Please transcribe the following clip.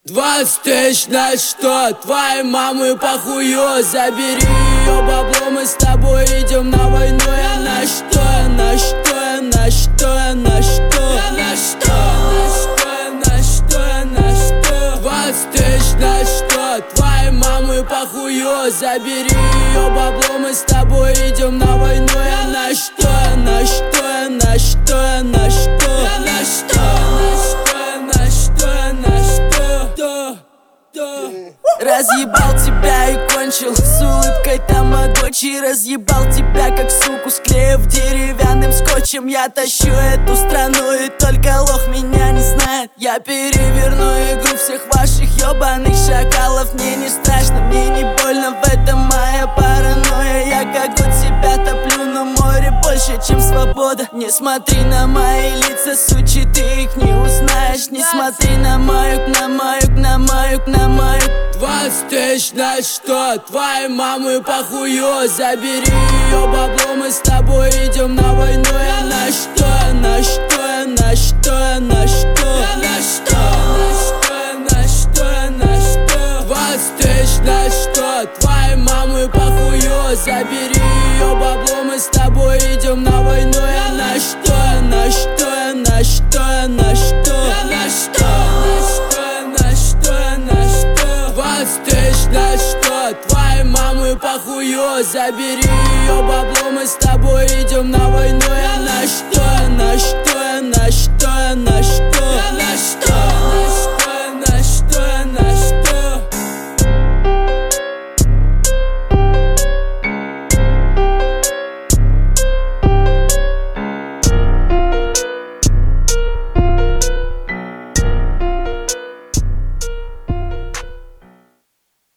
20 тысяч на что? Твоей мамы похую. Забери ее бабло, мы с тобой идем на войну. Я на что? На что? На что? На что? На что? На что? На что? 20 тысяч на что? Твоей мамы похую. Забери ее бабло, мы с тобой идем на войну. Я на что? На что? На что? На что? На что? Разъебал тебя и кончил с улыбкой тамагочи. Разъебал тебя как суку, склеив деревянным скотчем. Я тащу эту страну и только лох меня не знает. Я переверну игру всех ваших ебаных шакалов. Мне не страшно, мне не больно, в этом моя паранойя. Я как от себя топлю, но море больше, чем свобода. Не смотри на мои лица, сучи, ты их не узнаешь. Не смотри на маюк, на маюк, на маюк, на маюк. 20 тысяч на что? Твоей мамы похую. Забери ее бабло, мы с тобой идем на войну. Я на что? На что? На что? На что? На что? На что? На что? 20 тысяч на что? Твоей мамы похую. Забери ее бабло, мы с тобой идем на войну. Я на что? На что? На что? На что? На что? 20 тысяч на что? Твоей мамы похую. Забери ее бабло, мы с тобой идем на войну. Я на что? На что?